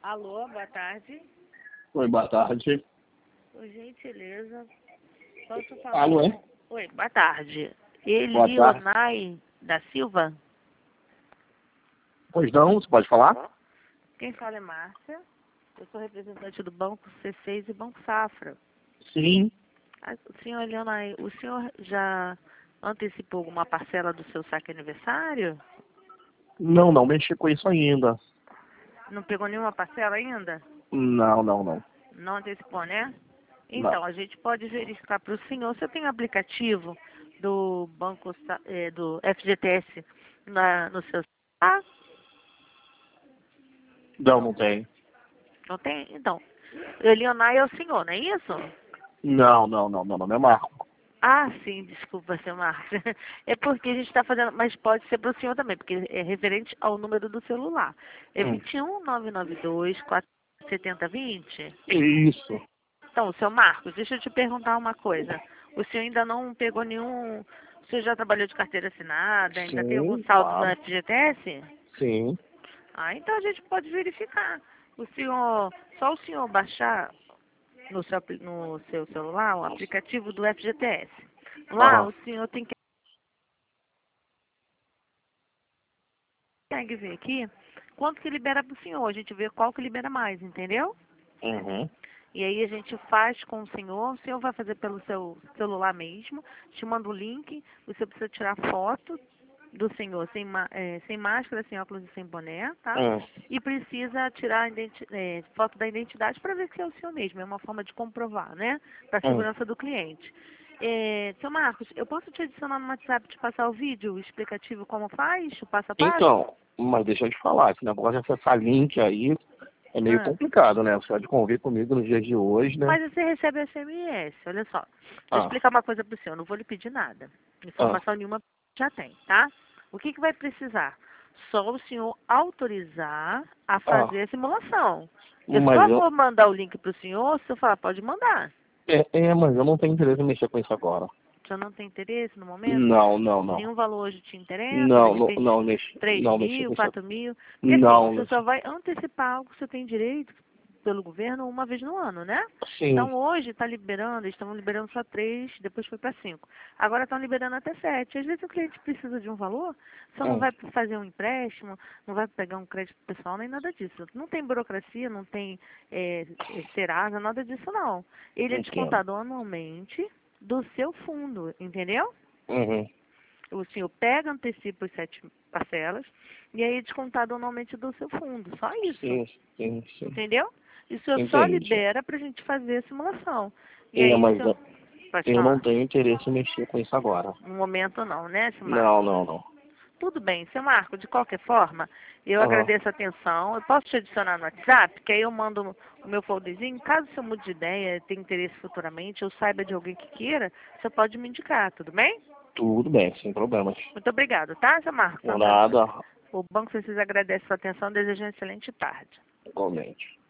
Alô, boa tarde. Oi, boa tarde. Por gentileza, posso falar? Alô, é? Oi, boa tarde. Boa tarde. Elionai da Silva? Pois não, você pode falar? Quem fala é Márcia. Eu sou representante do Banco C6 e Banco Safra. Sim. Senhor Elionai, o senhor já antecipou alguma parcela do seu saque aniversário? Não mexi com isso ainda. Não pegou nenhuma parcela ainda? Não. Não antecipou, né? Não. Então, a gente pode verificar para o senhor. Você tem aplicativo do do FGTS no seu celular? Não tem. Não tem? Então, Elionai é o senhor, não é isso? Não é Marco. Ah, sim, desculpa, seu Márcio. É porque a gente está fazendo, mas pode ser para o senhor também, porque é referente ao número do celular. É 21 992 470 20. Isso. Então, seu Marcos, deixa eu te perguntar uma coisa. O senhor ainda não pegou nenhum. O senhor já trabalhou de carteira assinada? Ainda tem algum Sim, saldo no claro. FGTS? Sim. Ah, então a gente pode verificar. Só o senhor baixar no seu celular o aplicativo do FGTS. Lá Aham. o senhor tem que ver aqui quanto que libera para o senhor. A gente vê qual que libera mais, entendeu? Uhum. E aí a gente faz com o senhor vai fazer pelo seu celular mesmo, te manda o link, você precisa tirar foto do senhor sem máscara, sem óculos e sem boné, tá? E precisa tirar foto da identidade para ver que é o senhor mesmo, é uma forma de comprovar, né? Para a segurança do cliente. Seu Marcos, eu posso te adicionar no WhatsApp, te passar o vídeo explicativo como faz, o passo a passo? Então, mas deixa eu te falar, esse negócio de acessar link aí é meio Ah. complicado, né? Você pode convir comigo nos dias de hoje, né? Mas você recebe SMS, olha só. Deixa eu Ah, explicar uma coisa para o senhor, não vou lhe pedir nada. Informação nenhuma já tem, tá? O que vai precisar? Só o senhor autorizar a ah. fazer a simulação. Eu Mas só eu, vou mandar o link para o senhor se eu falar, pode mandar. mas eu não tenho interesse em mexer com isso agora. O senhor não tem interesse no momento? Não. Nenhum valor hoje te interessa? De repente, três Não mexer mil, com isso. 4.000? Porque assim, Não, você só vai antecipar algo que você tem direito pelo governo uma vez no ano, né? sim. Então hoje está liberando, eles estavam liberando só 3, depois foi para 5. Agora estão liberando até 7. Às vezes o cliente precisa de um valor, só não vai fazer um empréstimo, não vai pegar um crédito pessoal, nem nada disso. Não tem burocracia, não tem Serasa, nada disso não. Ele é Entendo. descontado anualmente do seu fundo, entendeu? Uhum. O senhor pega, antecipa as 7 parcelas e aí é descontado anualmente do seu fundo. Só isso. Sim. Entendeu? E o senhor só Entendi. libera para a gente fazer a simulação. E aí o Mas senhor. Pode eu não falar. tenho interesse em mexer com isso agora. No momento não, né, seu Marco? Não. Tudo bem, seu Marco, de qualquer forma, eu Aham. agradeço a atenção. Eu posso te adicionar no WhatsApp, que aí eu mando o meu folderzinho. Caso o senhor mude de ideia, tenha interesse futuramente, ou saiba de alguém que queira, você pode me indicar, tudo bem? Tudo bem, sem problemas. Muito obrigado, tá, seu Marco? Por nada, O Banco Precisa agradece a sua atenção e deseja uma excelente tarde. igualmente.